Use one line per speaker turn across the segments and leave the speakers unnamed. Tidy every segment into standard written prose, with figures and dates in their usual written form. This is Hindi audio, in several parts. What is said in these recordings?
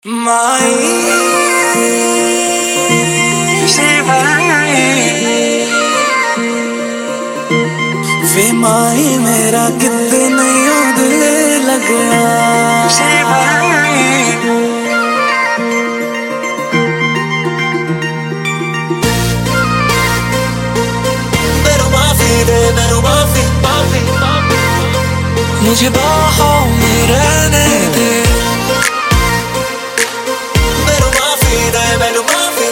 माई वे माई मेरा कितने दिल लगना मेरू माफी दे मेरू माफी मुझे बाहों में रहने दे मेरू माफी दे मेरू माफी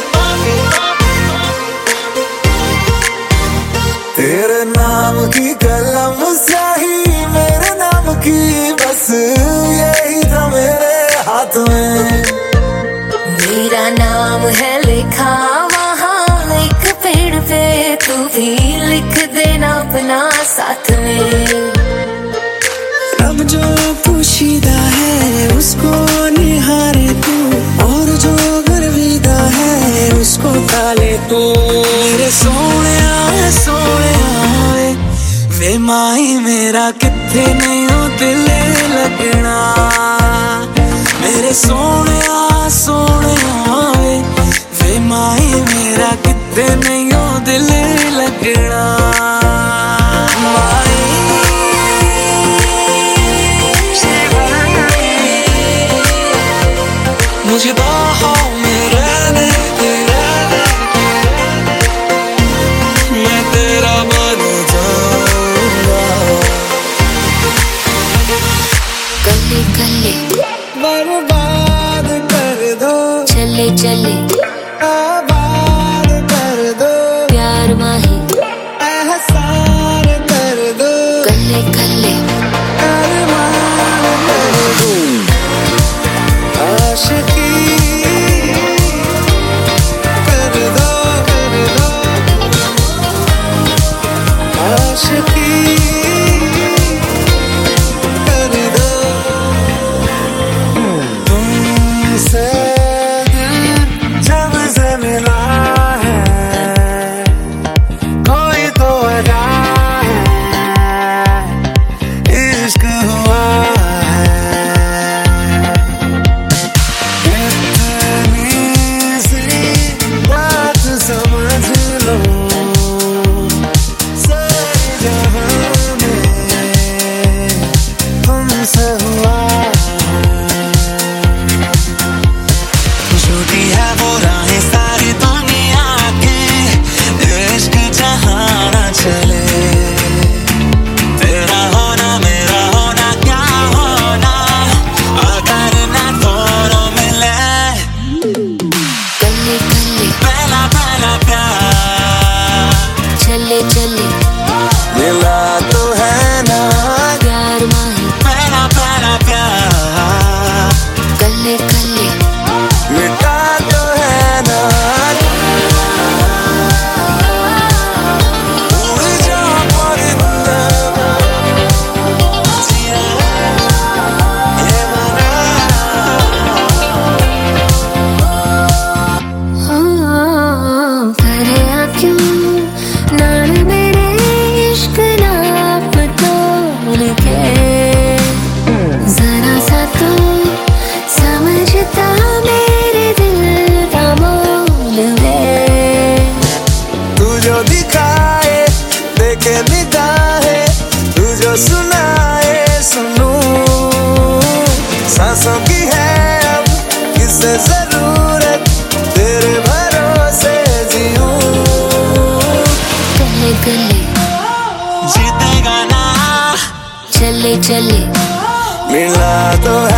तेरे नाम की कलम स्याही मेरे नाम की बस यही था मेरे हाथ में
मेरा नाम है लिखा वहाँ एक पेड़ पे तू भी लिख देना अपना साथ में
अब जो पोशीदा है उसको निहारे तू और जो गर्विदा है उसको टाले तू मेरे सोने वे माई मेरा किथे नहीं हो दिल लगना मेरे सोने वे माई मेरा किथे नहीं हो दिल लगना मुझे बाहों में रहने दे मैं तेरा बन जाऊंगा
कल्ले कल्ले
बर्बाद कर दो
चले चले
आबाद कर दो
प्यार माही
एहसान कर दो
कल्ले कल्ले
अरमान कर दो आशिकी कर दो आशिकी कर दो तुमसे जब से मिला है कोई तो वजह है इश्क हुआ समझ लो सारे जहां में हमसे हुआ झूठी है वो राहें सारी दुनिया के इश्क जहां ना चले तेरा होना मेरा होना क्या होना अगर ना दोनों मिले
कल्ले कल्ले
पहला प्यार
चले चले
मिला तो है ना
प्यार माही
पहला प्यार
कल्ले कल्ले
मिटा तो है ना उड़ जा परिंदा जिया ये मना
हाँ करे क्यों नाल मेरे इश्क नाप तोल के जरा सा तू समझता मेरे दिल का मोल वे
तू जो दिखाए देखे निगाहें तू जो सुनाए सुनूं सांसों की है अब किससे जरूरत तेरे भरोसे जीऊं
कल्ले कल्ले
जीतेगा ना
चले चले
मिला तो